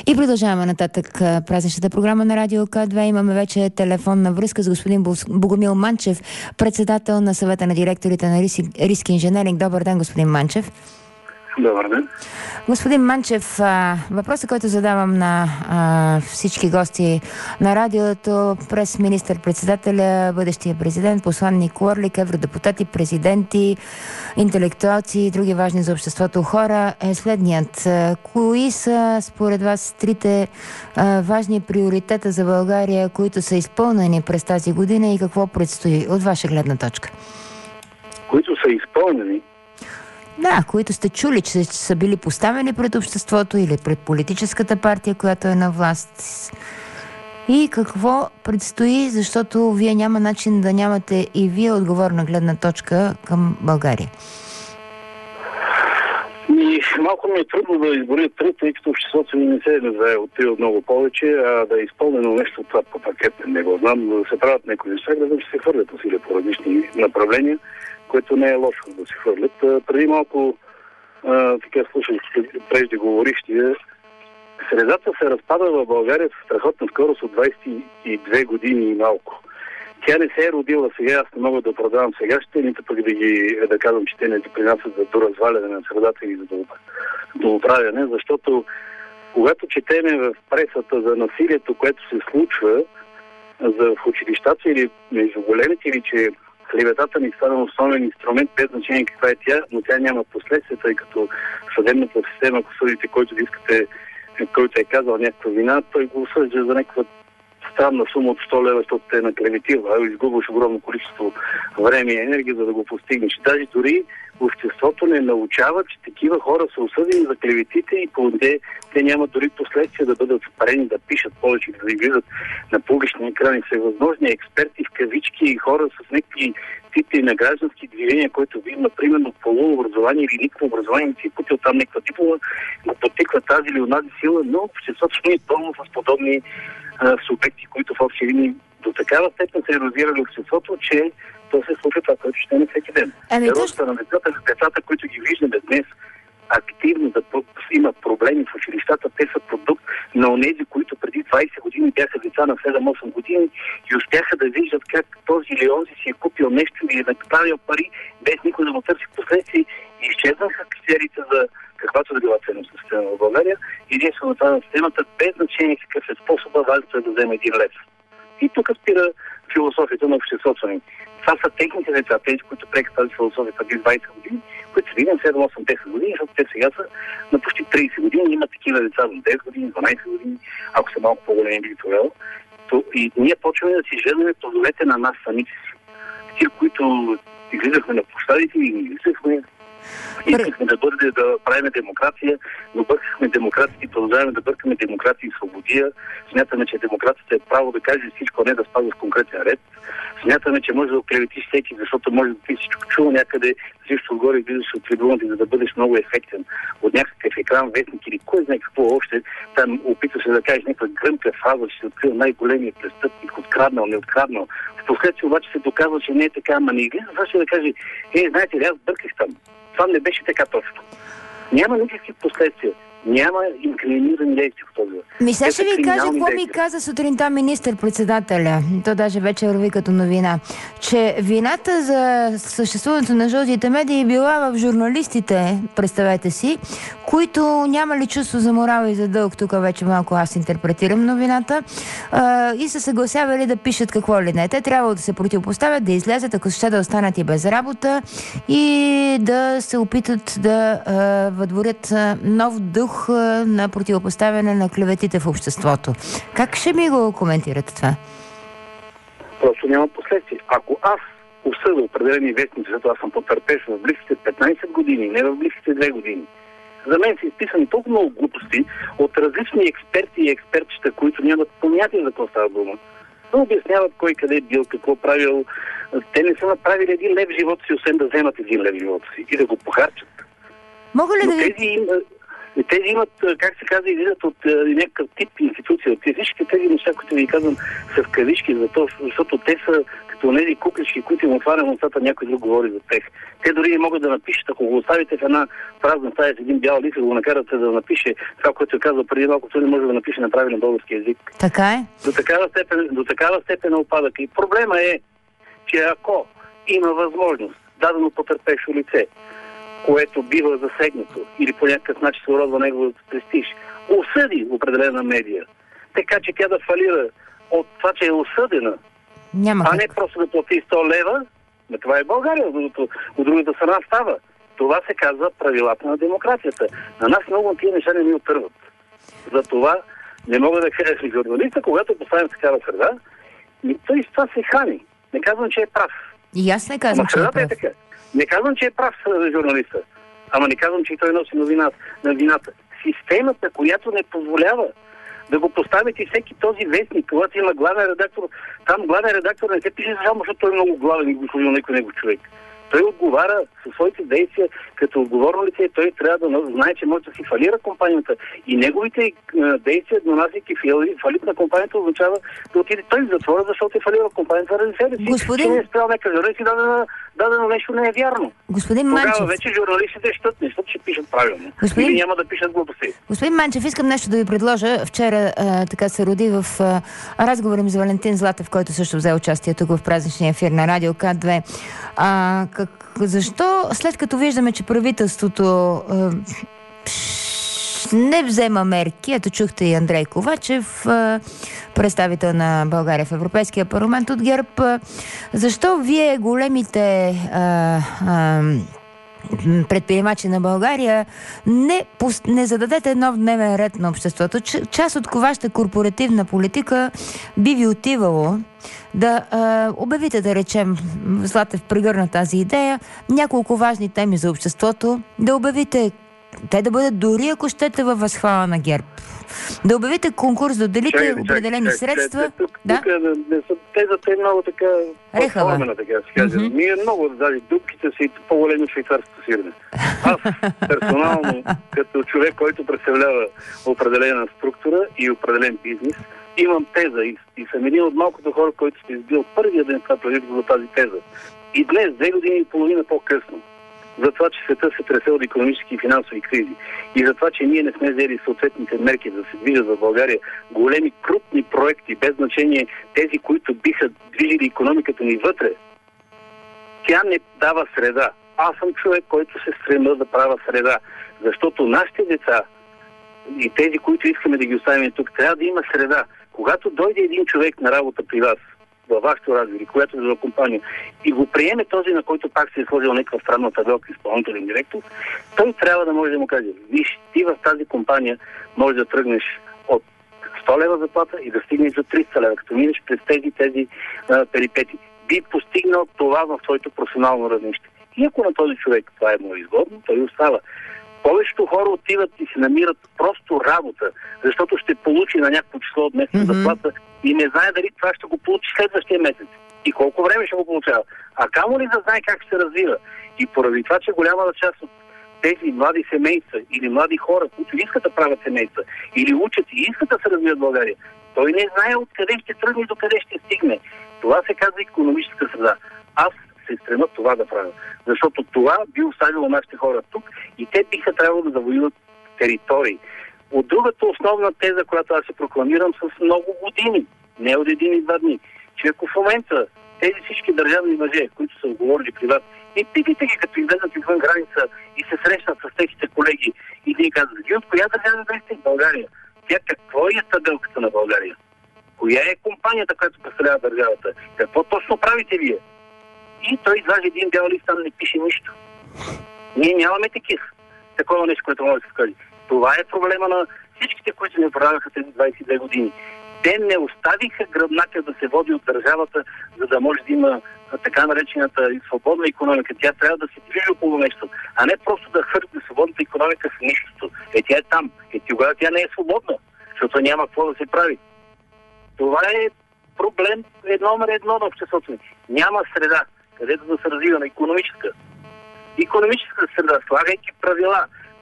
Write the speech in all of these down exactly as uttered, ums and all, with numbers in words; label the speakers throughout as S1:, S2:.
S1: И продължаваме нататък празничната програма на Радио К две. Имаме вече телефонна връзка с господин Богомил Манчев, председател на съвета на директорите на Риск Инженеринг. Добър ден, господин Манчев.
S2: Добър ден.
S1: Господин Манчев, въпросът, който задавам на а, всички гости на радиото, през министър-председателя, бъдещия президент, посланник Уорлик, евродепутати, президенти, интелектуалци и други важни за обществото хора, е следният. Кои са според вас трите а, важни приоритета за България, които са изпълнени през тази година и какво предстои от ваша гледна точка?
S2: Които са изпълнени?
S1: Да, които сте чули, че са били поставени пред обществото или пред политическата партия, която е на власт. И какво предстои, защото вие няма начин да нямате и вие отговорна гледна точка към България.
S2: И малко ми е трудно да изборя три, тъй като обществото ми не се нуждае от три от много повече, а да е изпълнено нещо това по пакет, не го знам, да се правят някои неща, да се хвърлят усилия по различни направления, което не е лошо да се хвърлят. Преди малко а, така слушах преждеговорищия. Средата се разпада в България с страхотна скорост от двайсет и две години и малко. Тя не се е родила сега, аз не мога да продавам сегашните, нито пък да ги да казвам, че те не допринасят за доразваляне на средата или за доуправяне, защото когато четеме в пресата за насилието, което се случва за в училищата или между големите, или че клеветата ни стана основен инструмент, без значение каква е тя, но тя няма последствия, тъй като съдебната система, ако съдите, който искате, който е казал някаква вина, той го осъжда за някаква странна сума от сто лева, защото те е наклеветил, а изгубваш огромно количество време и енергия, за да го постигнеш. Даже дори обществото не научава, че такива хора са осъдени за клеветите и те, те нямат дори последствия да бъдат спарени, да пишат повече, да излизат на публични екрани. Всевъзможни експерти в кавички и хора с някакви типи на граждански движения, които ви има примерно полуобразование или никакво образование, не си путил там някаква диплома, го потиква тази или онази сила, но обществото не е пълно с подобни а, субекти, които в общи линии до такава степен са ерозирали обществото, че то се случва това, което ще не всеки ден. Ерозията на децата, децата, които ги виждаме днес активно да имат проблеми в училищата, те са продукт на онези, които преди двайсет години бяха деца на седем-осем години и успяха да виждат как този или онзи си е купил нещо и е направил пари, без никой да му търси последствия и изчезнаха критериите за каквато да била ценност на система в България. Единствено това на системата, без значение какъв е способа, важното е да вземе един лев. И тук спира философията на обществото ни. Това са техните деца, тези, които прекат тази философия преди двайсет години, които са видим седем-осем-десет години, защото те сега са на почти трийсет години, имат такива деца за десет години, дванайсет години, ако са малко по-големи били тогава. И ние почваме да си жадаме плодовете на нас самите си. Тия, които излизахме на площадите и излизахме, искахме да бъде да правим демокрация, но бъркахме демокрация и продължаваме да бъркаме демокрация и свободия. Смятаме, че демокрацията е право да каже всичко, а не да спазва в конкретен ред. Смятаме, че може да оклеветиш всеки, защото може да ти всичко чува някъде, всичко отгоре излизаш от трибуната, за да бъдеш много ефектен от някакъв екран, вестник или кой знае какво още. Там опитваш да кажеш някаква гръмка фраза, че се открил най-големия престъпник, откраднал, не откраднал. Впоследствие обаче се доказва, че не е така, ама не излиза, това ще да каже, е, знаете ли, аз бърках там. Това не беше така точно. Няма никакви последствия. Няма инкриминирани действия в този.
S1: Ми сега ще ви кажа какво ми каза сутринта министър-председателя. То даже вече върви като новина. Че вината за съществуването на жълтите медии била в журналистите, представете си, които нямали чувство за морал и за дълг. Тук вече малко аз интерпретирам новината. А, и са съгласявали да пишат какво ли не. Те трябва да се противопоставят, да излязат, ако ще да останат и без работа и да се опитат да а, въдворят нов дух на противопоставяне на клеветите в обществото. Как ще ми го коментирате това?
S2: Просто няма последствия. Ако аз осъда определени вестници, защото аз съм потърпеш в близките петнайсет години, не в близките две години, за мен са изписани толкова много глупости от различни експерти и експертчета, които нямат понятие за какво става дума. Да обясняват кой къде е бил, какво правил. Те не са направили един лев в живота си, освен да вземат един лев в живота си и да го похарчат.
S1: Мога ли
S2: Но
S1: да ви...
S2: тези... И тези имат, как се казва, излизат от е, някакъв тип институция. Те всички тези неща, които ви казвам, са в кавички, защото, защото те са като тези куклички, които им отварям устата, някой друг говори за тях. Те дори не могат да напишат, ако го оставите в една празна стая с един бял лист и го накарате да напише това, което е казал преди малко, той не може да напише на правилен български език.
S1: Така е.
S2: До такава степен, до такава степен е опадък. И проблема е, че ако има възможност дадено потърпещо лице, което бива засегнато или по някакъв начин се уродва неговото престиж, осъди определена медия, така че тя да фалира от това, че е осъдена,
S1: Няма
S2: а
S1: как.
S2: не просто да плати сто лева, но това е България, от, от другата страна става. Това се казва правилата на демокрацията. На нас много тия неща не ни отърват. Затова не мога да кажа си журналиста, когато поставим такава среда, и той с това се храни. Не казвам, че е прав.
S1: И аз не казвам,
S2: Ама
S1: че е
S2: средата е
S1: прав.
S2: така. Не казвам, че е прав журналиста. Ама не казвам, че той носи новината, на вината. Системата, която не позволява да го поставите всеки този вестник, когато има главен редактор, там главен редактор не се пише само, защото той е много главен и го служил някой него човек. Той отговаря със своите действия като отговорно лице, той трябва да знае, че може да си фалира компанията. И неговите е, действия, донасяйки фалит на компанията, означава да отиде той в затвора, защото е фалира компанията заради себе си.
S1: Господин...
S2: Че не е спрял някакъв журналист и дадено, дадено нещо не е вярно.
S1: Господин
S2: Тогава
S1: Манчев.
S2: вече журналистите щат, не щат, че пишат правилно.
S1: Господин...
S2: Или няма да пишат глупости.
S1: Господин Манчев, искам нещо да ви предложа. Вчера а, така се роди в а, разговора ми с Валентин Златев, който също взе участие тук в празничния ефир на Радио К две. А, как, защо след като виждаме, че правителството а, не взема мерки, ето чухте и Андрей Ковачев, а, представител на България в Европейския парламент от ГЕРБ, а, защо вие големите а, а, предприемачи на България не, не зададете нов дневен ред на обществото? Част от вашата корпоративна политика би ви отивало да а, обявите, да речем, Златев прегърна тази идея, няколко важни теми за обществото, да обявите, те да бъдат дори, ако щете, във възхвала на ГЕРБ. Да обявите конкурс, да отделите чай, определени чай, средства. Чай, чай, тук,
S2: да? Тук не са, тезата е много така
S1: рехава.
S2: Така да се каже. Mm-hmm. Ние много, даже дупките си по-големи швейцарското сирене. Аз персонално, като човек, който представлява определена структура и определен бизнес, имам теза и, и съм един от малкото хора, който сте избил първия ден това правителство за тази теза. И днес, две години и половина по-късно, за това, че света се тресе от икономически и финансови кризи и за това, че ние не сме взели съответните мерки да се движат в България големи, крупни проекти, без значение тези, които биха движили икономиката ни вътре, тя не дава среда. Аз съм човек, който се стремя да правя среда, защото нашите деца и тези, които искаме да ги оставим тук, трябва да има среда. Когато дойде един човек на работа при вас, във вашето радио или която е за компания и го приеме този, на който пак се е сложил някаква странна табелка изпълнителен директор, той трябва да може да му каже: виж, ти в тази компания можеш да тръгнеш от сто лева заплата и да стигнеш до триста лева, като минеш през тези тези а, перипети. Би постигнал това в твоето професионално равнище. И ако на този човек това е му изгодно, той остава. Повечето хора отиват и се намират просто работа, защото ще получи на някакво число от месец mm-hmm. заплата и не знае дали това ще го получи следващия месец и колко време ще го получава. А камо ли да знае как ще се развива? И поради това, че голяма част от тези млади семейства или млади хора, които искат да правят семейства или учат и искат да се развиват в България, той не знае откъде ще тръгне и докъде ще стигне. Това се казва икономическа среда. Аз се стремят това да правят. Защото това би оставило нашите хора тук и те биха трябвало да завоюват територии. От другата основна теза, която аз се прокламирам с много години, не от един и два дни, че ако в момента тези всички държавни мъже, които са говорили при вас, и питайте ги, като излезат извън граница и се срещнат с техните колеги и да ни казват: вие от коя държава сте в България? Тя какво е табелката на България? Коя е компанията, която представлява държавата? Какво точно правите вие? И той изважда един бял лист, там не пише нищо. Ние нямаме такив. Такова нещо, което може да се каже. Това е проблема на всичките, които ни управляваха тези двайсет и две години. Те не оставиха гръбнака да се води от държавата, за да може да има така наречената свободна икономика. Тя трябва да се движи около нещо, а не просто да хвърли свободната икономика в нищото. Е, тя е там. Е, тогава тя не е свободна, защото няма какво да се прави. Това е проблем е номер едно на обществото. Няма среда, където да се развива на икономическа. Икономическа среда, слагайки правила,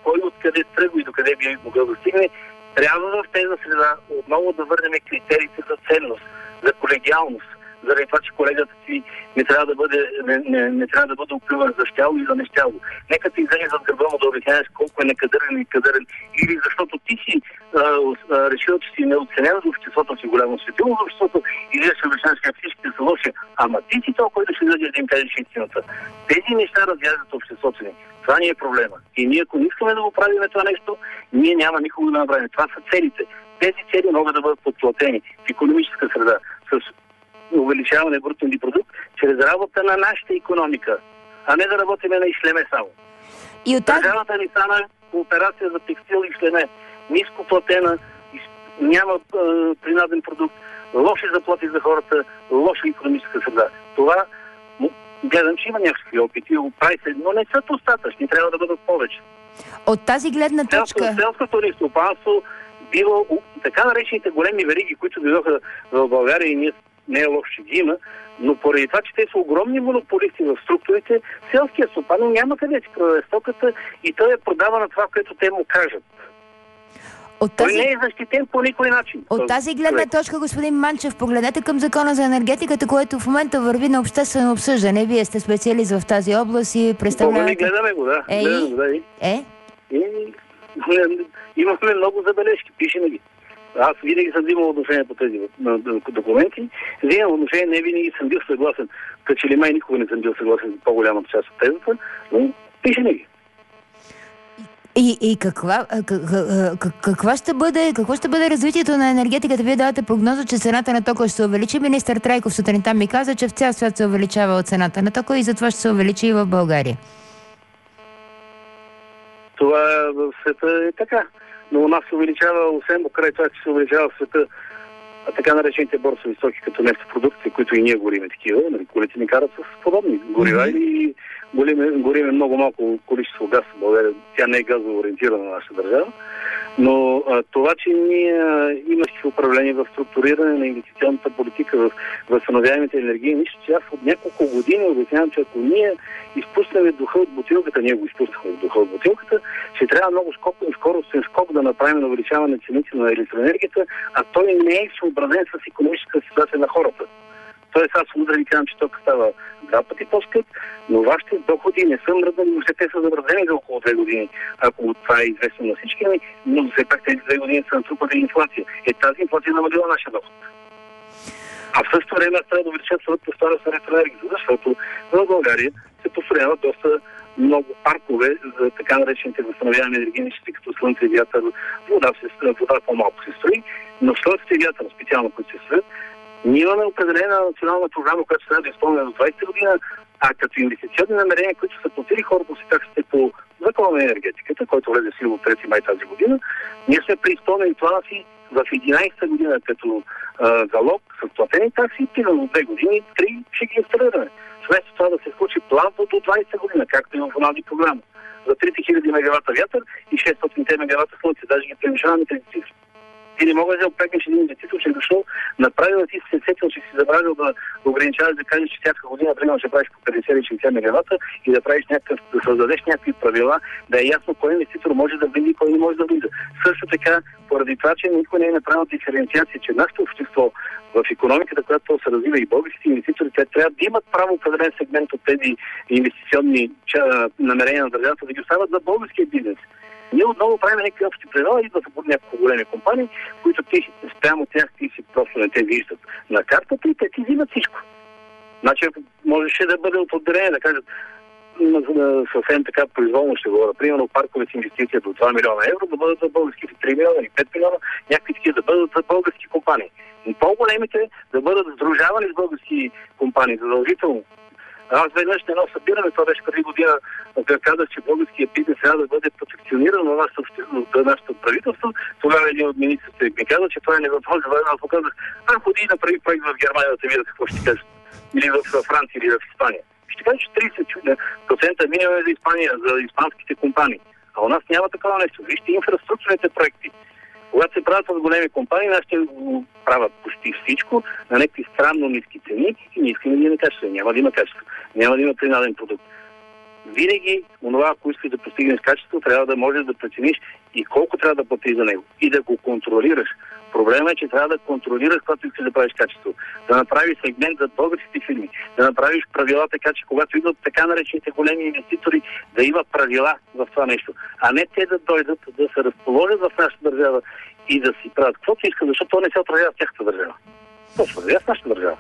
S2: кой откъде тръгва и докъде би могъл да стигне, трябва в тези среда отново да върнем критериите за ценност, за колегиалност. Заради това, че колегата ти не трябва да бъде, не, не, не трябва да бъде оплюван за щяло и за нещяло. Нека ти излезе зад гърба му да обясняваш колко е некадърен и кадърен, или защото ти си а, а, решил, че си неоценен за обществото, си голямо светило за обществото, или да се обясняваш как всичките са лоши. Ама ти си това, който ще даде да им кажеш истината. Тези неща разяждат обществото ни. Това ни е проблема. И ние, ако не искаме да го правим това нещо, ние няма никога да направим. Това са целите. Тези цели могат да бъдат подплатени в икономическа среда с увеличаване брутния продукт, чрез работа на нашата икономика, а не да работиме на ишлеме само.
S1: И от тази...
S2: Държавата ни стана кооперация за текстил и ишлеме. Ниско платена, няма е, принаден продукт, лоши заплати за хората, лоша икономическа среда. Това гледам, че има някакви опити, прави се, но не са достатъчни, трябва да бъдат повече.
S1: От тази гледна точка...
S2: Селското ни стопанство бива така наречените големи вериги, които дойдоха в България и ние не е лошо, че ги има, но поради това, че те са огромни монополисти в структурите, селския стопанин няма къде си продаде стоката и той е продава на това, което те му кажат. От тази... Той не е защитен по никой начин.
S1: От тази гледна точка, господин Манчев, погледнете към Закона за енергетиката, което в момента върви на обществено обсъждане. Вие сте специалист в тази област и представлявате...
S2: Гледаме го, да.
S1: Е,
S2: гледаме го, да.
S1: Е?
S2: И... Имахме много забележки, пишеме ги. Аз винаги съм взимал отношение по тези документи. Взимам отношение, не винаги съм бил съгласен. Като че ли май никога не съм бил съгласен с по-голямата част от тезата, но пишеме ги.
S1: И, и каква, каква ще бъде, какво ще бъде развитието на енергетиката? Вие давате прогноза, че цената на тока ще се увеличи. Министър Трайков сутринта ми каза, че в цял свят се увеличава от цената на тока и затова ще се увеличи и в България.
S2: Това в света е така. Но у нас се увеличава, освен покрай това, че се увеличава в света, а така наречените борсови стоки, като нефтопродукти, които и ние гориме такива, нали, колите ни карат с подобни горива mm-hmm. и гориме, гориме много малко количество газ в България. Тя не е газово ориентирана на нашата държава. Но а, това, че ние имаше управление в структуриране на инвестиционната политика, в възстановяемите енергии, нищо, че аз от няколко години обяснявам, че ако ние изпуснем духа от бутилката, ние го изпуснахме духа от бутилката, ще трябва много скоро, скоростен скок да направим на увеличаване на цените на електроенергията, а той не е съобразен с икономическа ситуация на хората. Тоест аз утре ви казвам, че тока става два пъти по-скъп, но вашите доходи не са мръднали, но те са замръзнени за около две години, ако това е известно на всички, но все пак тези две години са натрупали инфлация. Е, тази инфлация намалила нашия доход. А в същото време аз трябва да увеличат своята стойност на електроенергията, защото в България се построяват доста много паркове за така наречените възстановяване енергийни части, като слънце и вятър, вода, се, вода по-малко се строи, но слънцето и вятър специално, които се строят. Ние имаме определена национална програма, която трябва да изпълня до двадесета година, а като инвестиционни намерения, които са платили хората си таксите по закона на енергетиката, който влезе в сила от трети май тази година, ние сме преизпълнили плана си в единадесета година като а, залог с платени такси и на две години, три ще ги инсталираме. Вместо това да се случи план до двадесета година, както и в онази програма. За трите хиляди мегавата вятър и шестстотин мегавата слънце, даже ги превишаваме тези цифри. Ти не мога да опрекнеш един инвеститор, че е дошъл, направил да ти се сетил, че си забравил да ограничаваш, да кажеш, че всяка година, примерно, ще правиш по петдесет или шейсет мегавата и да правиш някакъв, да създадеш някакви правила, да е ясно кой инвеститор може да влиза и кой не може да влиза. Също така, поради това, че никой не е направил диференциация, че нашето общество в икономиката, която се развива и българските инвеститори, те трябва да имат право определен сегмент от тези инвестиционни намерения на държавата да ги оставят за българския бизнес. Ние отново правим някакви общи правила, идват от няколко големи компании, които ти спрямо тях ти си просто не те виждат на картата и те ти взимат всичко. Значи можеше да бъде от отделение, да кажат съвсем така произволно ще говоря. Примерно паркове с инвестиция до два милиона евро да бъдат за българските три милиона или пет милиона, някакви такива да бъдат за български компании. Но по-големите да бъдат сдружавани с български компании, задължително. Аз веднъж на едно събиране, това беше преди година, да казах, че българския бизнес трябва да бъде протекциониран на нашето правителство. Тогава един от министрите ми каза, че това е невъзможно. Аз му казах, а ходи и направи проект в Германия да те видят какво ще кажат. Или в Франция, или в Испания. Ще кажа, че тридесет процента минимум е за Испания, за испанските компании. А у нас няма такова нещо. Вижте инфраструктурните проекти. Когато се правят от големи компании, нас ще го правят почти всичко на някакви странно ниски цени и не искаме да има качество. Няма да има качество. Няма да има принаден продукт. винаги онова, ако искаш да постигнеш качество, трябва да можеш да прецениш и колко трябва да платиш за него и да го контролираш. Проблемът е, че трябва да контролираш, когато искаш да правиш качество. Да направиш сегмент за българските фирми, да направиш правила така, че когато идват така наречените големи инвеститори, да има правила в това нещо. А не те да дойдат, да се разположат в нашата държава и да си правят каквото искат, защото то не се отразява в тяхната държава. То се отразява в нашата държава.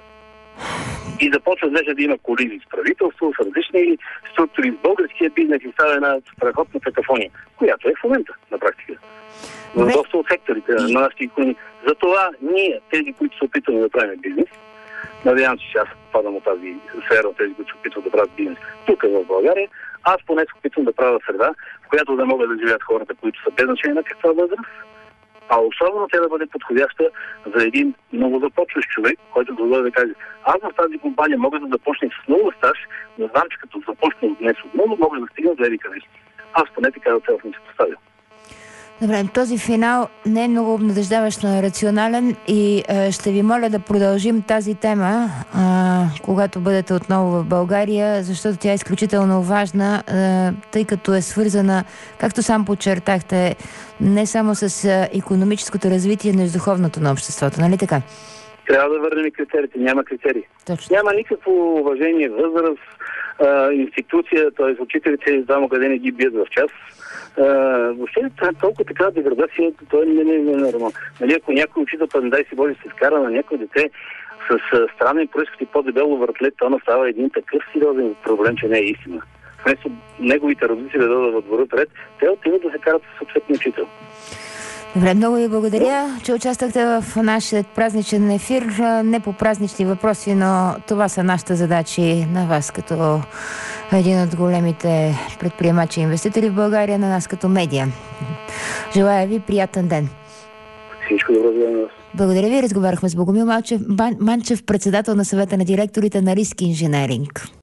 S2: И започва вече да има колизии с правителство, с различни структури, с българския бизнес и става една страхотна какафония, която е в момента на практика. В доста от секторите на нашите икономии. Затова ние, тези, които се опитваме да правим бизнес, надявам се, че аз падам от тази сфера, от тези, които се опитват да правят бизнес тук в България, аз поне се опитвам да правя среда, в която да могат да живеят хората, които са без значение на каква възраст, а особено тя да бъде подходяща за един новозапочващ човек, който да бъде да каже: аз в тази компания мога да започна с много стаж, но знам, че като започна от днес отново, мога да стигна до еди къде. Аз поне така да цел съм се поставил.
S1: Добре, този финал не е много обнадеждаващ, но е рационален и е, ще ви моля да продължим тази тема, е, когато бъдете отново в България, защото тя е изключително важна, е, тъй като е свързана, както сам подчертахте, не само с е, икономическото развитие, но и с духовното на обществото, нали така?
S2: Трябва да върнем критериите. Няма критерии.
S1: Точно.
S2: Няма никакво уважение, възраст, а, институция, т.е. учителите, знам къде не ги бият в час. Uh, въобще толкова така деградация, това не, не, не е нормално. Нали, ако някой учител, не дай си Боже, се скара на някой дете с uh, странен происход и по-дебело въртле, то настава един такъв сериозен проблем, че не е истина. Вместо неговите родители да дадат във двора пред, те отиват да се карат с съответния учител.
S1: Добре, много ви благодаря, че участвахте в нашия празничен ефир. Не по празнични въпроси, но това са нашите задачи на вас като един от големите предприемачи и инвеститори в България, на нас като медия. Желая ви приятен ден.
S2: Всичко добро за нас.
S1: Благодаря ви. Разговаряхме с Богомил Манчев, Манчев, председател на съвета на директорите на Риск Инженеринг.